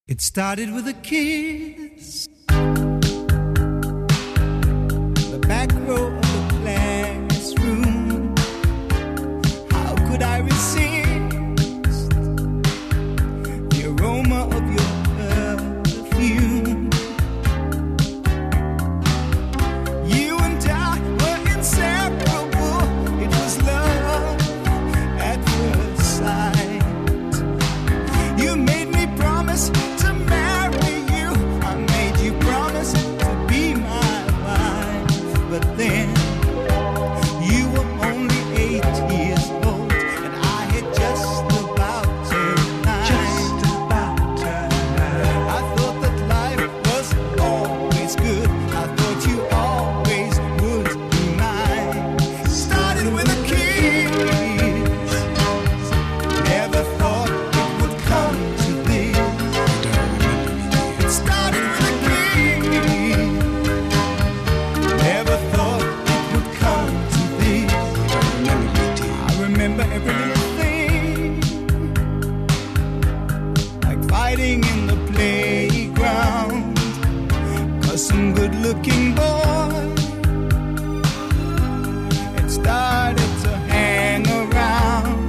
It started with a kiss. The back row of the classroom. How could I resist the aroma of your perfume? You and I were inseparable. It was love at first sight. You made me promise to marry you. I made you promise to be my wife. But then you were only 8 years old, and I had just about turned 9. I thought that life was always good. I thought you always would be mine. Started with a kiss. Never thought it would come to this. It started with a kiss. Never thought it would come to this. I remember every little thing, like fighting in the playground, 'cause some good-looking boy had started to hang around.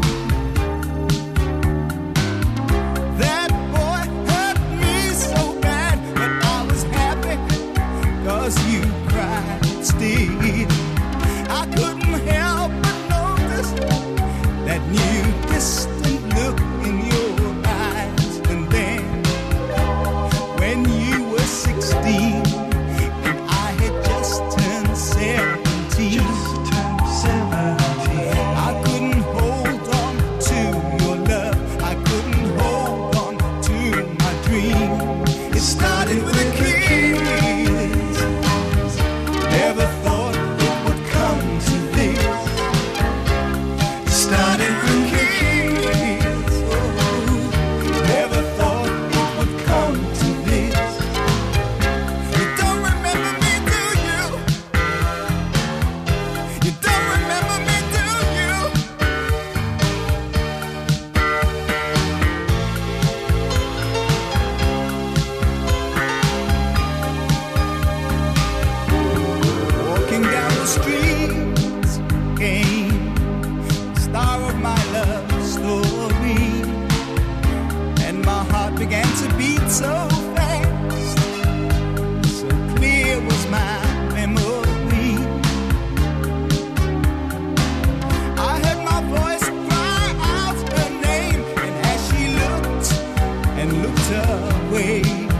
That boy hurt me so bad, but I was happy 'cause you cried still. I couldn't help but notice that new distant look in your eyes. And then when you were 16 and I had just turned 17, I couldn't hold on to your love. I couldn't hold on to my dream. It started with a kiss. Never thought it would come to this. It started with a kiss. Oh, never thought it would come to this. You don't remember me, do you? You don't remember me, do you? Walking down the streets came the star of my love story, and my heart began to beat so fast. So clear was my memory. I heard my voice cry out her name, and as she looked and looked away,